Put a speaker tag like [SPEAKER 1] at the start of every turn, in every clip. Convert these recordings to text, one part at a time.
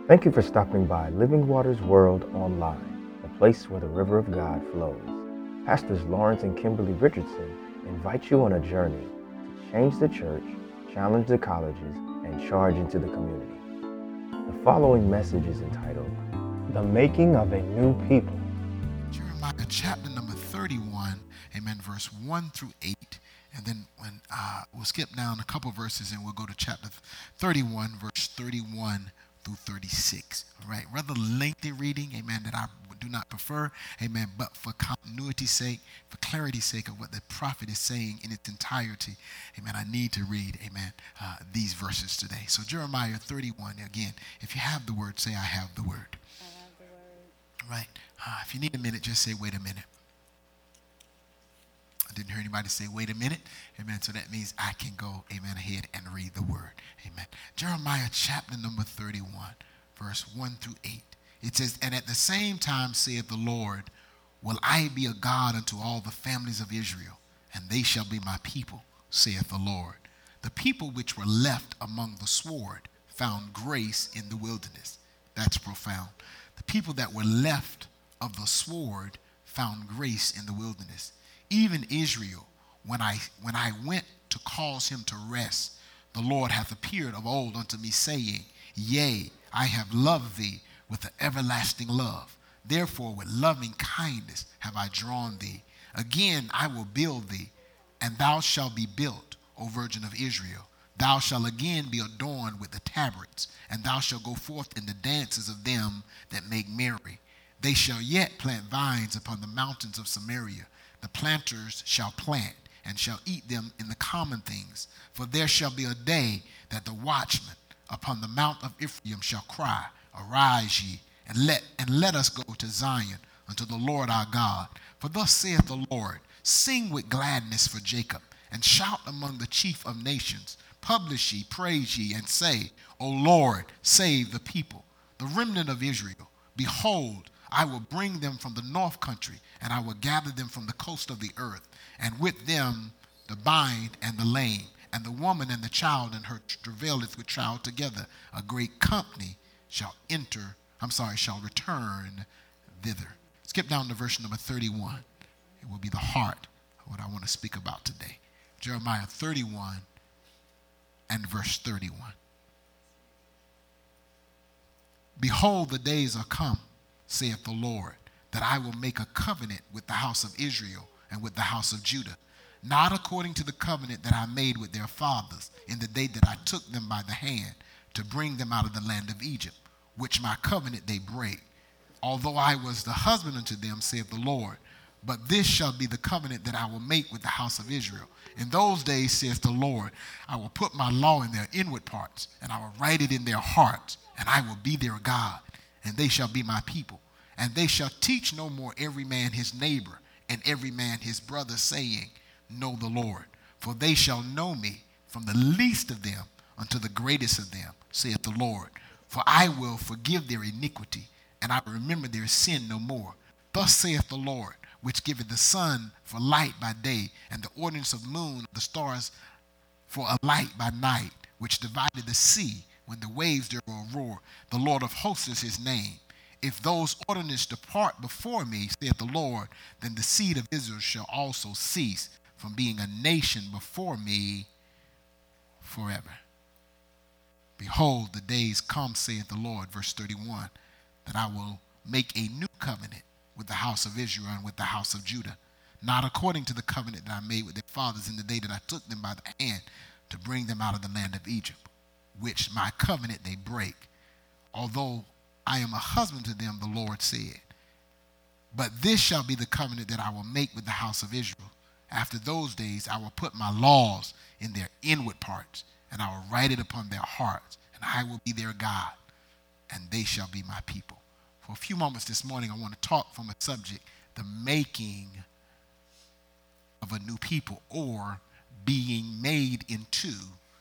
[SPEAKER 1] Thank you for stopping by Living Waters World Online, the place where the river of God flows. Pastors Lawrence and Kimberly Richardson invite you on a journey to change the church, challenge the colleges, and charge into the community. The following message is entitled, The Making of a New People.
[SPEAKER 2] Jeremiah chapter number 31, amen, verse 1 through 8. And then we'll skip down a couple verses and we'll go to chapter 31, verse 31 through 36. All right, rather lengthy reading, amen, that I do not prefer, amen, but for continuity's sake, for clarity's sake of what the prophet is saying in its entirety, amen, I need to read, amen, these verses today. So Jeremiah 31, again, if you have the word, say, I have the word.
[SPEAKER 3] I have the word.
[SPEAKER 2] All right, if you need a minute, just say, wait a minute. I didn't hear anybody say, wait a minute. Amen. So that means I can go, amen, ahead and read the word. Amen. Jeremiah chapter number 31, verse 1 through 8. It says, and at the same time saith the Lord, will I be a God unto all the families of Israel, and they shall be my people, saith the Lord. The people which were left among the sword found grace in the wilderness. That's profound. The people that were left of the sword found grace in the wilderness. Even Israel, when I went to cause him to rest, the Lord hath appeared of old unto me, saying, yea, I have loved thee with an everlasting love. Therefore with loving kindness have I drawn thee. Again I will build thee, and thou shalt be built, O Virgin of Israel. Thou shalt again be adorned with the tabrets, and thou shalt go forth in the dances of them that make merry. They shall yet plant vines upon the mountains of Samaria. The planters shall plant, and shall eat them in the common things. For there shall be a day that the watchman upon the mount of Ephraim shall cry, arise ye, and let us go to Zion, unto the Lord our God. For thus saith the Lord, sing with gladness for Jacob, and shout among the chief of nations. Publish ye, praise ye, and say, O Lord, save the people, the remnant of Israel. Behold, I will bring them from the north country, and I will gather them from the coast of the earth, and with them the bind and the lame, and the woman and the child and her travaileth with child together. A great company shall return thither. Skip down to verse number 31. It will be the heart of what I want to speak about today. Jeremiah 31 and verse 31. Behold, the days are come, saith the Lord, that I will make a covenant with the house of Israel and with the house of Judah, not according to the covenant that I made with their fathers in the day that I took them by the hand to bring them out of the land of Egypt, which my covenant they break, although I was the husband unto them, saith the Lord. But this shall be the covenant that I will make with the house of Israel. In those days, saith the Lord, I will put my law in their inward parts, and I will write it in their hearts, and I will be their God, and they shall be my people. And they shall teach no more every man his neighbor, and every man his brother, saying, know the Lord. For they shall know me from the least of them unto the greatest of them, saith the Lord. For I will forgive their iniquity, and I will remember their sin no more. Thus saith the Lord, which giveth the sun for light by day, and the ordinance of moon, the stars for a light by night, which divided the sea when the waves thereof roar. The Lord of hosts is his name. If those ordinances depart before me, saith the Lord, then the seed of Israel shall also cease from being a nation before me forever. Behold, the days come, saith the Lord, verse 31, that I will make a new covenant with the house of Israel and with the house of Judah, not according to the covenant that I made with their fathers in the day that I took them by the hand to bring them out of the land of Egypt, which my covenant they break, although I am a husband to them, the Lord said. But this shall be the covenant that I will make with the house of Israel. After those days I will put my laws in their inward parts, and I will write it upon their hearts, and I will be their God, and they shall be my people. For a few moments this morning, I want to talk from a subject, the making of a new people, or being made into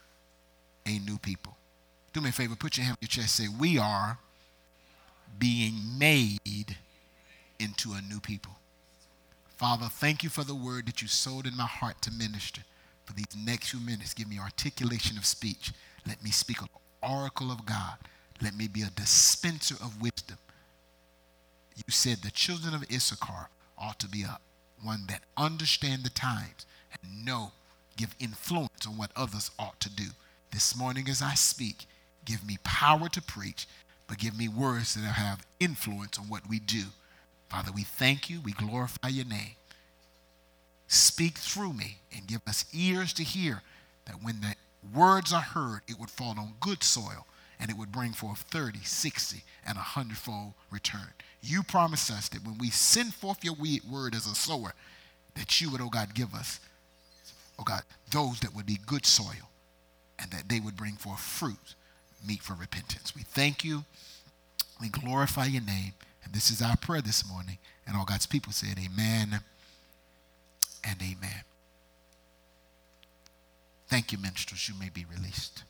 [SPEAKER 2] a new people. Do me a favor, put your hand on your chest, say, we are being made into a new people. Father, thank you for the word that you sowed in my heart to minister. For these next few minutes, give me articulation of speech. Let me speak an oracle of God. Let me be a dispenser of wisdom. You said the children of Issachar ought to be one that understand the times and give influence on what others ought to do. This morning as I speak, give me power to preach, but give me words that have influence on what we do. Father, we thank you. We glorify your name. Speak through me and give us ears to hear, that when the words are heard, it would fall on good soil and it would bring forth 30, 60, and 100-fold return. You promised us that when we send forth your word as a sower, that you would, oh God, give us, oh God, those that would be good soil and that they would bring forth fruit, meet for repentance. We thank you. We glorify your name. And this is our prayer this morning. And all God's people said amen and amen. Thank you, minstrels. You may be released.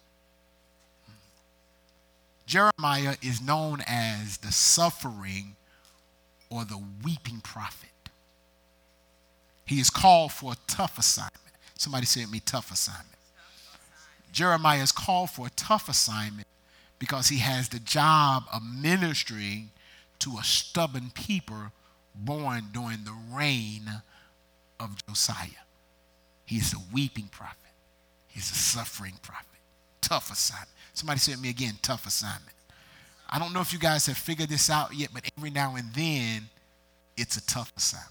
[SPEAKER 2] Jeremiah is known as the suffering or the weeping prophet. He is called for a tough assignment. Somebody say with me, tough assignment. Jeremiah is called for a tough assignment because he has the job of ministering to a stubborn people born during the reign of Josiah. He's a weeping prophet. He's a suffering prophet. Tough assignment. Somebody say with me again, tough assignment. I don't know if you guys have figured this out yet, but every now and then, it's a tough assignment.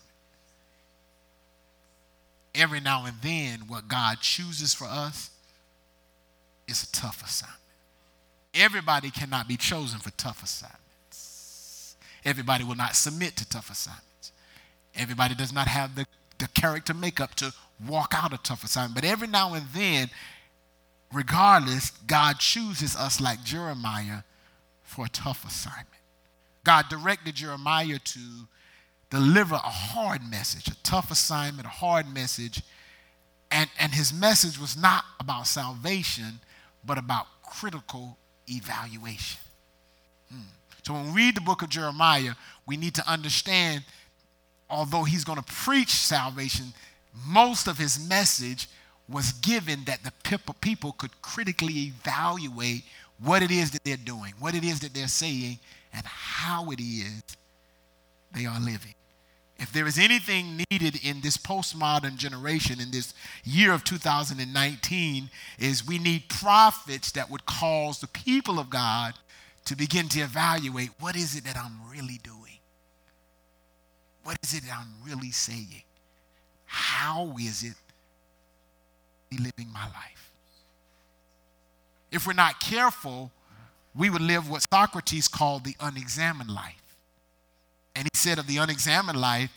[SPEAKER 2] Every now and then, what God chooses for us is a tough assignment. Everybody cannot be chosen for tough assignments. Everybody will not submit to tough assignments. Everybody does not have the character makeup to walk out a tough assignment. But every now and then, regardless, God chooses us like Jeremiah for a tough assignment. God directed Jeremiah to deliver a hard message, a tough assignment, a hard message. And his message was not about salvation, but about critical evaluation. So when we read the book of Jeremiah, we need to understand, although he's going to preach salvation, most of his message was given that the people could critically evaluate what it is that they're doing, what it is that they're saying, and how it is they are living. If there is anything needed in this postmodern generation, in this year of 2019, is we need prophets that would cause the people of God to begin to evaluate, what is it that I'm really doing? What is it that I'm really saying? How is it living my life? If we're not careful, we would live what Socrates called the unexamined life. And he said of the unexamined life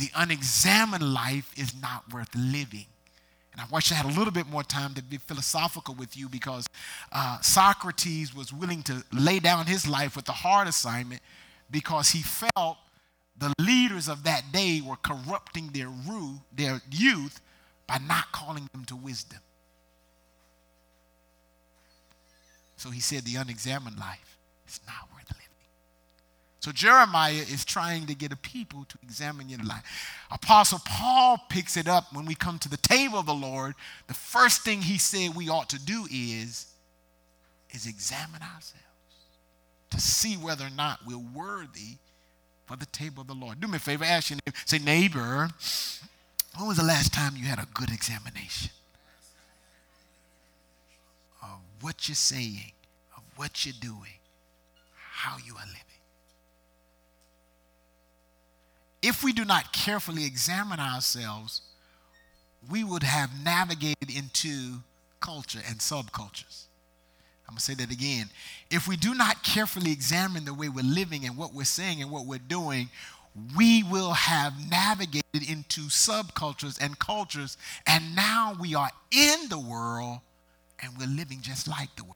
[SPEAKER 2] is not worth living. And I wish I had a little bit more time to be philosophical with you, because Socrates was willing to lay down his life with the hard assignment because he felt the leaders of that day were corrupting their youth by not calling them to wisdom. So he said the unexamined life is not worth living. So Jeremiah is trying to get a people to examine your life. Apostle Paul picks it up when we come to the table of the Lord. The first thing he said we ought to do is examine ourselves to see whether or not we're worthy for the table of the Lord. Do me a favor, ask your neighbor, say, neighbor, when was the last time you had a good examination of what you're saying, of what you're doing, how you are living? If we do not carefully examine ourselves, we would have navigated into culture and subcultures. I'm going to say that again. If we do not carefully examine the way we're living and what we're saying and what we're doing, we will have navigated into subcultures and cultures, and now we are in the world and we're living just like the world.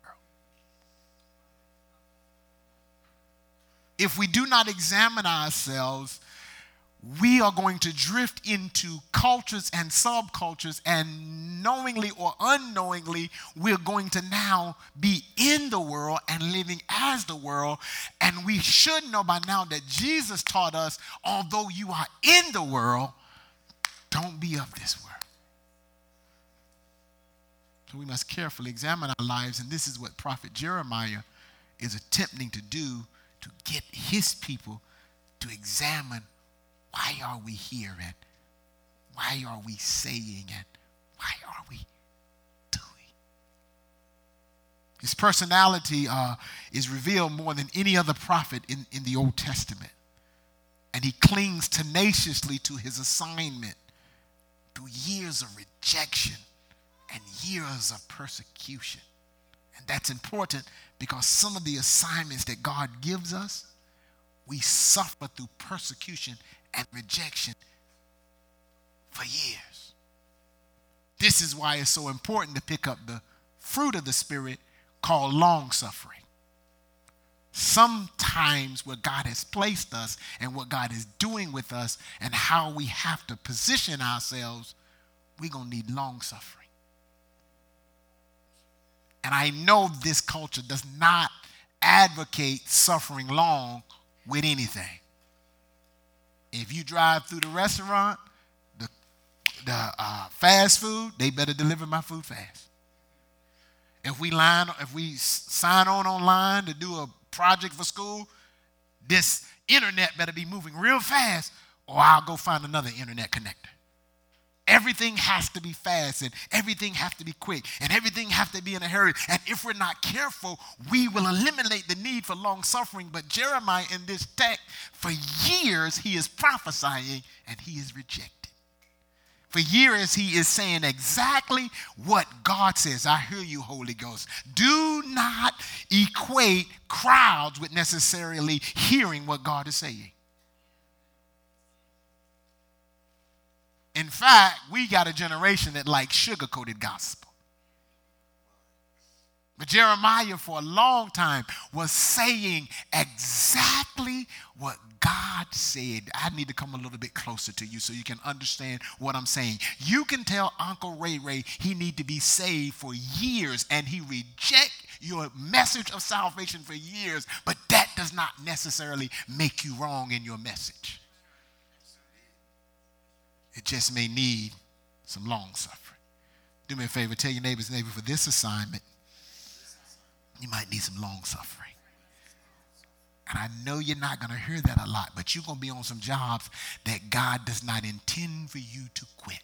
[SPEAKER 2] If we do not examine ourselves, we are going to drift into cultures and subcultures, and knowingly or unknowingly, we're going to now be in the world and living as the world. And we should know by now that Jesus taught us, although you are in the world, don't be of this world. So we must carefully examine our lives, and this is what Prophet Jeremiah is attempting to do to get his people to examine, why are we here, and why are we saying, and why are we doing? His personality is revealed more than any other prophet in the Old Testament. And he clings tenaciously to his assignment through years of rejection and years of persecution. And that's important because some of the assignments that God gives us, we suffer through persecution and rejection for years. This is why it's so important to pick up the fruit of the Spirit called long-suffering. Sometimes where God has placed us and what God is doing with us and how we have to position ourselves, we're going to need long-suffering. And I know this culture does not advocate suffering long with anything. If you drive through the restaurant, the fast food, they better deliver my food fast. If we sign on online to do a project for school, this internet better be moving real fast, or I'll go find another internet connector. Everything has to be fast, and everything has to be quick, and everything has to be in a hurry. And if we're not careful, we will eliminate the need for long suffering. But Jeremiah in this text, for years, he is prophesying and he is rejected. For years, he is saying exactly what God says. I hear you, Holy Ghost. Do not equate crowds with necessarily hearing what God is saying. In fact, we got a generation that likes sugar-coated gospel. But Jeremiah, for a long time, was saying exactly what God said. I need to come a little bit closer to you so you can understand what I'm saying. You can tell Uncle Ray he need to be saved for years, and he reject your message of salvation for years, but that does not necessarily make you wrong in your message. It just may need some long suffering. Do me a favor, tell your neighbor, for this assignment, you might need some long suffering. And I know you're not going to hear that a lot, but you're going to be on some jobs that God does not intend for you to quit.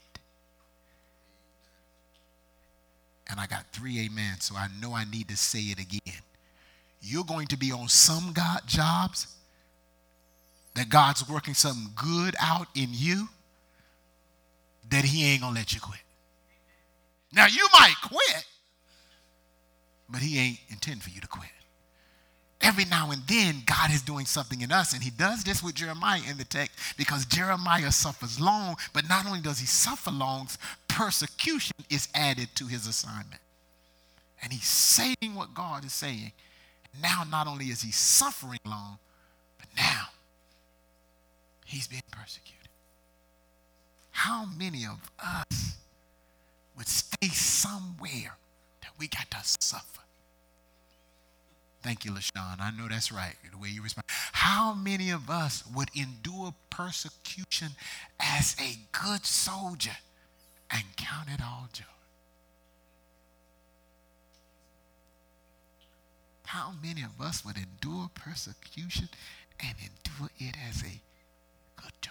[SPEAKER 2] And I got 3 amens, so I know I need to say it again. You're going to be on some jobs that God's working something good out in you that he ain't going to let you quit. Now, you might quit, but he ain't intending for you to quit. Every now and then, God is doing something in us, and he does this with Jeremiah in the text because Jeremiah suffers long, but not only does he suffer long, persecution is added to his assignment. And he's saying what God is saying. Now, not only is he suffering long, but now he's being persecuted. How many of us would stay somewhere that we got to suffer? Thank you, LaShawn. I know that's right, the way you respond. How many of us would endure persecution as a good soldier and count it all joy? How many of us would endure persecution and endure it as a good soldier?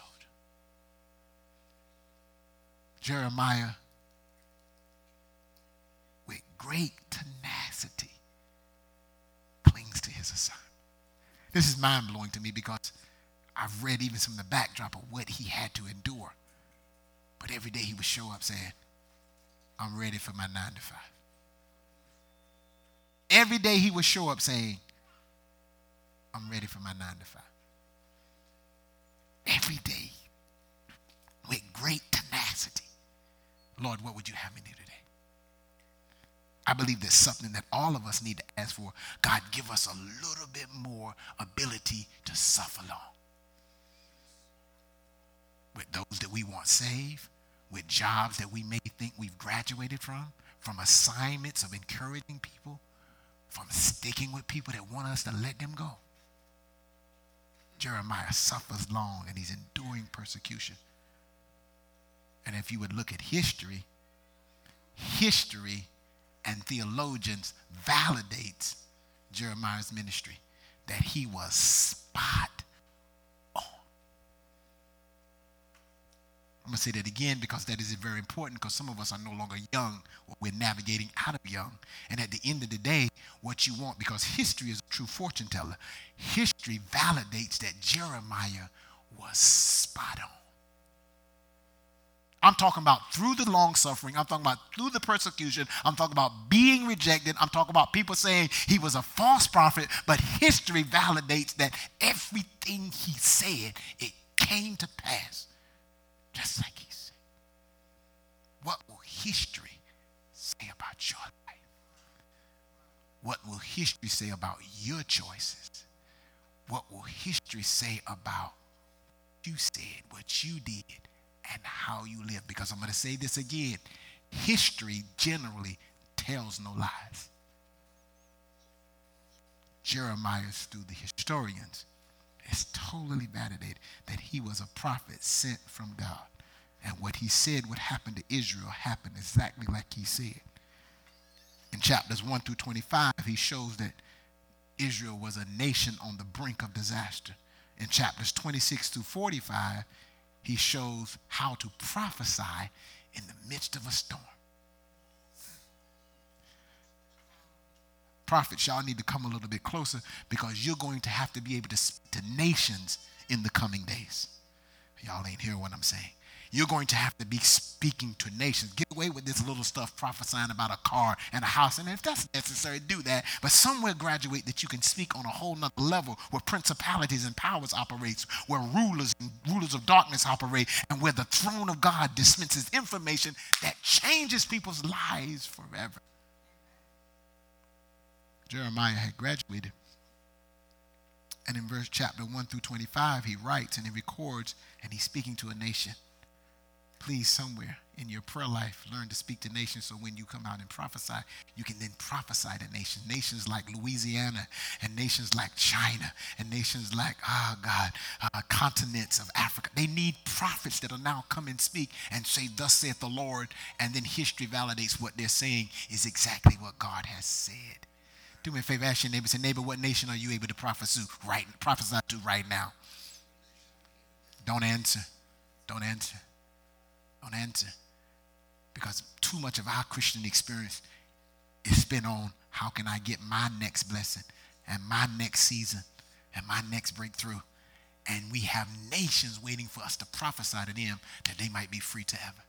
[SPEAKER 2] Jeremiah, with great tenacity, clings to his assignment. This is mind-blowing to me because I've read even some of the backdrop of what he had to endure. But every day he would show up saying, I'm ready for my 9 to 5. Every day he would show up saying, I'm ready for my 9 to 5. Every day, with great tenacity. Lord, what would you have me do today? I believe there's something that all of us need to ask for. God, give us a little bit more ability to suffer long. With those that we want saved, with jobs that we may think we've graduated from assignments of encouraging people, from sticking with people that want us to let them go. Jeremiah suffers long and he's enduring persecution. And if you would look at history and theologians validates Jeremiah's ministry, that he was spot on. I'm going to say that again because that is very important, because some of us are no longer young, or we're navigating out of young. And at the end of the day, what you want, because history is a true fortune teller, history validates that Jeremiah was spot on. I'm talking about through the long suffering. I'm talking about through the persecution. I'm talking about being rejected. I'm talking about people saying he was a false prophet, but history validates that everything he said, it came to pass just like he said. What will history say about your life? What will history say about your choices? What will history say about what you said, what you did, and how you live? Because I'm going to say this again. History generally tells no lies. Jeremiah's, through the historians, is totally validated that he was a prophet sent from God. And what he said would happen to Israel happened exactly like he said. In chapters 1 through 25, he shows that Israel was a nation on the brink of disaster. In chapters 26 through 45, he shows how to prophesy in the midst of a storm. Prophets, y'all need to come a little bit closer, because you're going to have to be able to speak to nations in the coming days. Y'all ain't hearing what I'm saying. You're going to have to be speaking to nations. Get away with this little stuff prophesying about a car and a house. And if that's necessary, do that. But somewhere graduate that you can speak on a whole nother level, where principalities and powers operates, where rulers and rulers of darkness operate, and where the throne of God dispenses information that changes people's lives forever. Jeremiah had graduated. And in chapter 1 through 25, he writes and he records, and he's speaking to a nation. Please, somewhere in your prayer life, learn to speak to nations, so when you come out and prophesy, you can then prophesy to nations. Nations like Louisiana, and nations like China, and nations like, continents of Africa. They need prophets that will now come and speak and say, thus saith the Lord, and then history validates what they're saying is exactly what God has said. Do me a favor, ask your neighbor, say, neighbor, what nation are you able to prophesy to right now? Don't answer. Don't answer. Don't answer. Because too much of our Christian experience is spent on how can I get my next blessing and my next season and my next breakthrough. And we have nations waiting for us to prophesy to them that they might be free to ever.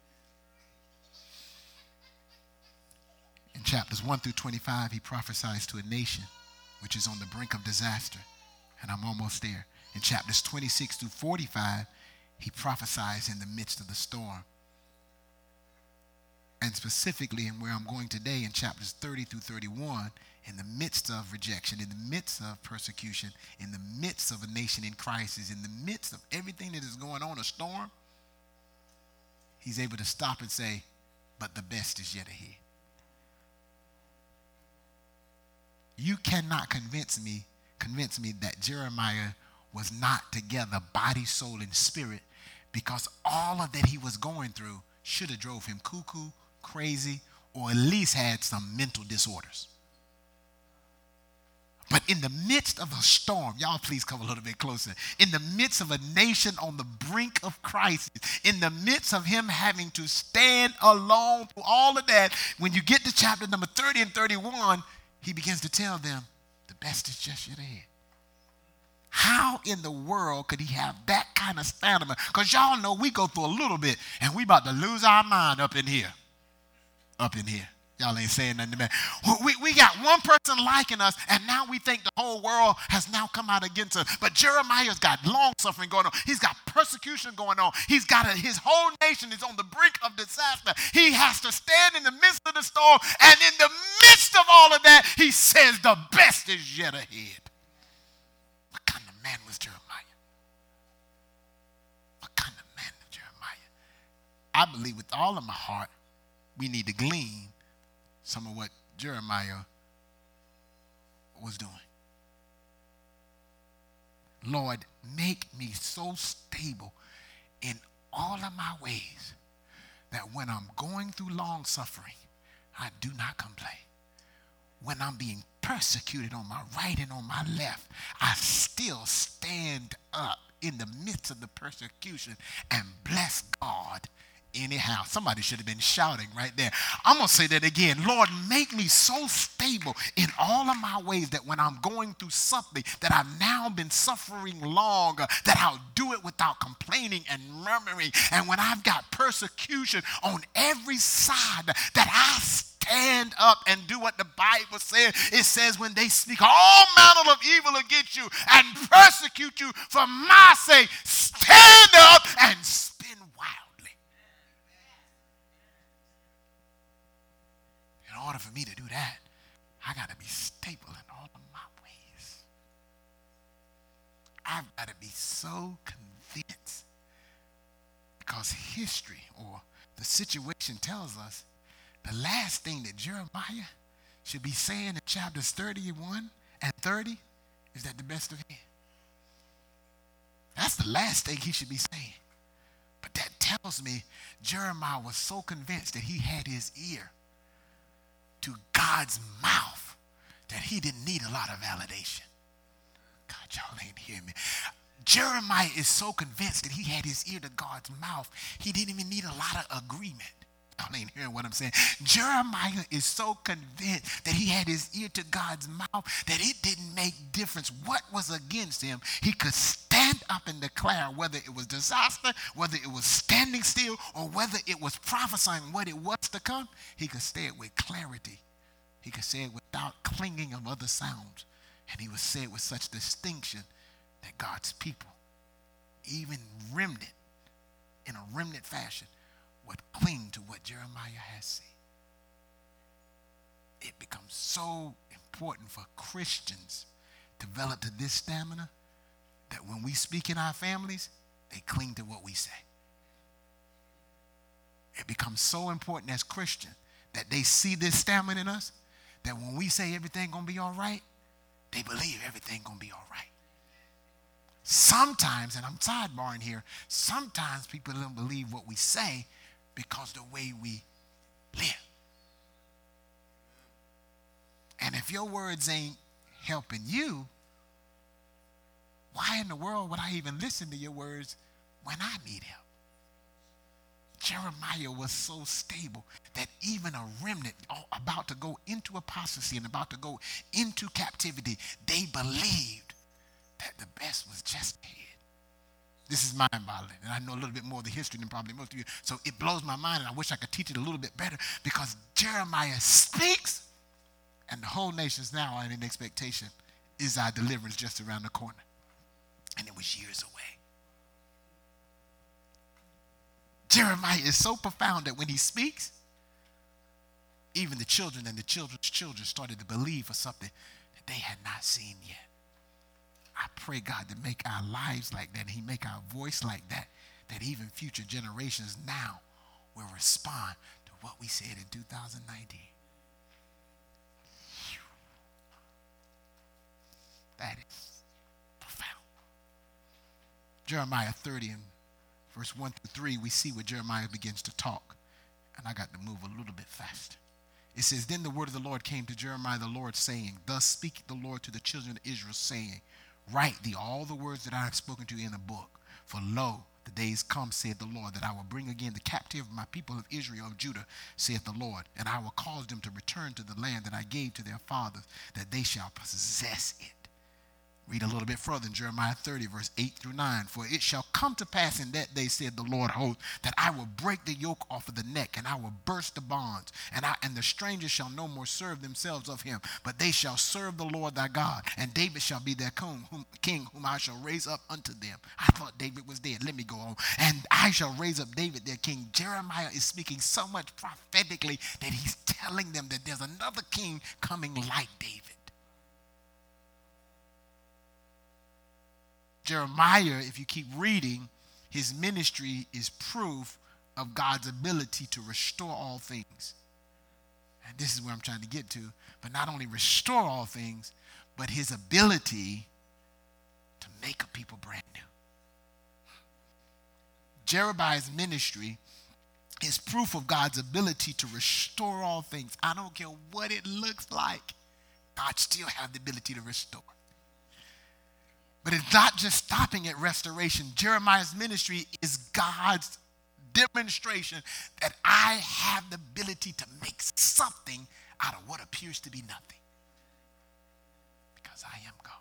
[SPEAKER 2] In chapters 1 through 25, he prophesies to a nation which is on the brink of disaster. And I'm almost there. In chapters 26 through 45, he prophesies in the midst of the storm. And specifically, and where I'm going today, in chapters 30 through 31, in the midst of rejection, in the midst of persecution, in the midst of a nation in crisis, in the midst of everything that is going on, a storm, he's able to stop and say, but the best is yet ahead. You cannot convince me that Jeremiah was not together, body, soul, and spirit, because all of that he was going through should have drove him cuckoo, crazy, or at least had some mental disorders. But in the midst of a storm, y'all please come a little bit closer, in the midst of a nation on the brink of crisis, in the midst of him having to stand alone through all of that, when you get to chapter number 30 and 31, he begins to tell them, the best is just yet ahead. How in the world could he have that kind of stamina? Because y'all know we go through a little bit and we about to lose our mind up in here. Up in here. Y'all ain't saying nothing to me. We got one person liking us, and now we think the whole world has now come out against us. But Jeremiah's got long suffering going on. He's got persecution going on. He's got his whole nation is on the brink of disaster. He has to stand in the midst of the storm, and in the midst of all of that, he says the best is yet ahead. What kind of man was Jeremiah? What kind of man was Jeremiah? I believe with all of my heart, we need to glean some of what Jeremiah was doing. Lord, make me so stable in all of my ways that when I'm going through long suffering, I do not complain. When I'm being persecuted on my right and on my left, I still stand up in the midst of the persecution and bless God anyhow. Somebody should have been shouting right there. I'm going to say that again. Lord, make me so stable in all of my ways that when I'm going through something that I've now been suffering long, that I'll do it without complaining and murmuring. And when I've got persecution on every side, that I stand up and do what the Bible says. It says when they speak all manner of evil against you and persecute you for my sake, stand up and spin wildly. In order for me to do that, I got to be stable in all of my ways. I've got to be so convinced, because history or the situation tells us the last thing that Jeremiah should be saying in chapters 31 and 30 is that the best of him. That's the last thing he should be saying. But that tells me Jeremiah was so convinced that he had his ear to God's mouth that he didn't need a lot of validation. God, y'all ain't hearing me. Jeremiah is so convinced that he had his ear to God's mouth, he didn't even need a lot of agreement. Y'all ain't hearing what I'm saying. Jeremiah is so convinced that he had his ear to God's mouth that it didn't make difference what was against him. He could stand up and declare, whether it was disaster, whether it was standing still, or whether it was prophesying what it was to come. He could say it with clarity. He could say it without clinging of other sounds. And he would say it with such distinction that God's people, even remnant, in a remnant fashion, would cling to what Jeremiah has said. It becomes so important for Christians to develop to this stamina that when we speak in our families, they cling to what we say. It becomes so important as Christians that they see this stamina in us, that when we say everything gonna be all right, they believe everything gonna be all right. Sometimes, and I'm sidebarring here, sometimes people don't believe what we say because the way we live. And if your words ain't helping you, why in the world would I even listen to your words when I need help? Jeremiah was so stable that even a remnant about to go into apostasy and about to go into captivity, they believed that the best was just ahead. This is mind-boggling, and I know a little bit more of the history than probably most of you, so it blows my mind, and I wish I could teach it a little bit better, because Jeremiah speaks, and the whole nation's now in expectation. Is our deliverance just around the corner? And it was years away. Jeremiah is so profound that when he speaks, even the children and the children's children started to believe for something that they had not seen yet. I pray, God, to make our lives like that, and he make our voice like that, that even future generations now will respond to what we said in 2019. That is profound. Jeremiah 30 and verse 1 through 3, we see where Jeremiah begins to talk. And I got to move a little bit faster. It says, Then the word of the Lord came to Jeremiah the Lord, saying, Thus speaketh the Lord to the children of Israel, saying, Write thee all the words that I have spoken to you in a book. For lo, the days come, saith the Lord, that I will bring again the captive of my people of Israel, of Judah, saith the Lord, and I will cause them to return to the land that I gave to their fathers, that they shall possess it. Read a little bit further in Jeremiah 30, verse 8 through 9. For it shall come to pass in that day, said the Lord host, that I will break the yoke off of the neck, and I will burst the bonds, and the strangers shall no more serve themselves of him, but they shall serve the Lord thy God, and David shall be their king, whom I shall raise up unto them. I thought David was dead. Let me go on. And I shall raise up David their king. Jeremiah is speaking so much prophetically that he's telling them that there's another king coming like David. Jeremiah, if you keep reading, his ministry is proof of God's ability to restore all things. And this is where I'm trying to get to. But not only restore all things, but his ability to make a people brand new. Jeremiah's ministry is proof of God's ability to restore all things. I don't care what it looks like. God still has the ability to restore. But it's not just stopping at restoration. Jeremiah's ministry is God's demonstration that I have the ability to make something out of what appears to be nothing. Because I am God.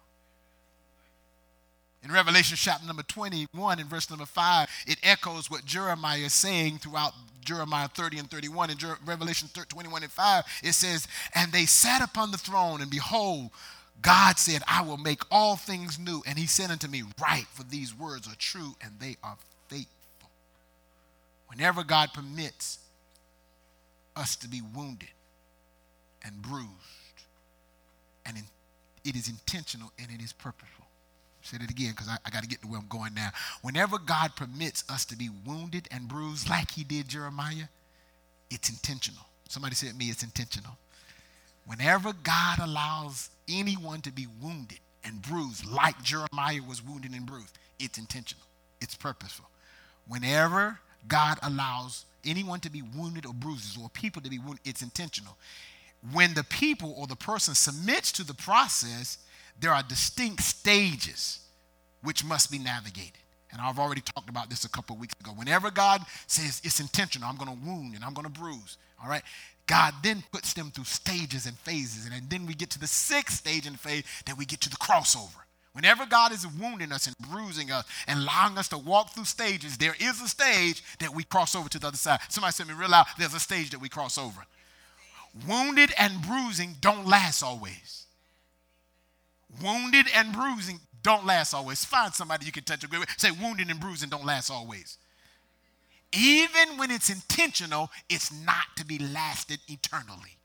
[SPEAKER 2] In Revelation chapter number 21 and verse number 5, it echoes what Jeremiah is saying throughout Jeremiah 30 and 31. In Revelation 21 and 5, it says, and they sat upon the throne, and behold, God said, I will make all things new. And he said unto me, write, for these words are true, and they are faithful. Whenever God permits us to be wounded and bruised, and it is intentional and it is purposeful. Say that again, because I got to get to where I'm going now. Whenever God permits us to be wounded and bruised like he did Jeremiah, it's intentional. Somebody say to me, it's intentional. Whenever God allows anyone to be wounded and bruised like Jeremiah was wounded and bruised, it's intentional. It's purposeful. Whenever God allows anyone to be wounded or bruises or people to be wounded, it's intentional. When the people or the person submits to the process, there are distinct stages which must be navigated. And I've already talked about this a couple of weeks ago. Whenever God says it's intentional, I'm going to wound and I'm going to bruise, all right? God then puts them through stages and phases. And then we get to the sixth stage and phase that we get to the crossover. Whenever God is wounding us and bruising us and allowing us to walk through stages, there is a stage that we cross over to the other side. Somebody said to me real loud, there's a stage that we cross over. Wounded and bruising don't last always. Wounded and bruising don't last always. Find somebody you can touch. Say wounded and bruising don't last always. Even when it's intentional, it's not to be lasted eternally.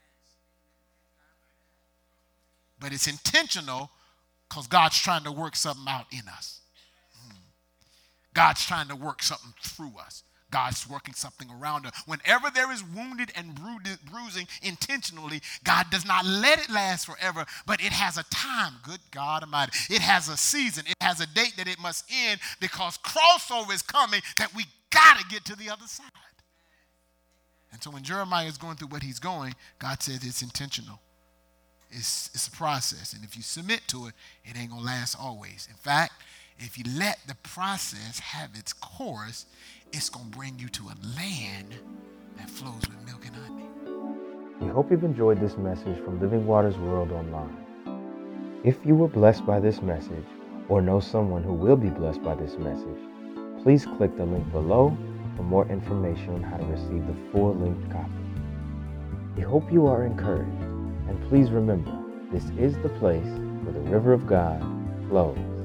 [SPEAKER 2] But it's intentional because God's trying to work something out in us. God's trying to work something through us. God's working something around us. Whenever there is wounded and bruising intentionally, God does not let it last forever, but it has a time. Good God Almighty. It has a season. It has a date that it must end because crossover is coming that we got to get to the other side. And so when Jeremiah is going through what he's going, God says it's intentional. It's a process. And if you submit to it, it ain't going to last always. In fact, if you let the process have its course, it's going to bring you to a land that flows with milk and honey.
[SPEAKER 1] We hope you've enjoyed this message from Living Waters World Online. If you were blessed by this message or know someone who will be blessed by this message, please click the link below for more information on how to receive the full length copy. We hope you are encouraged, and please remember, this is the place where the river of God flows.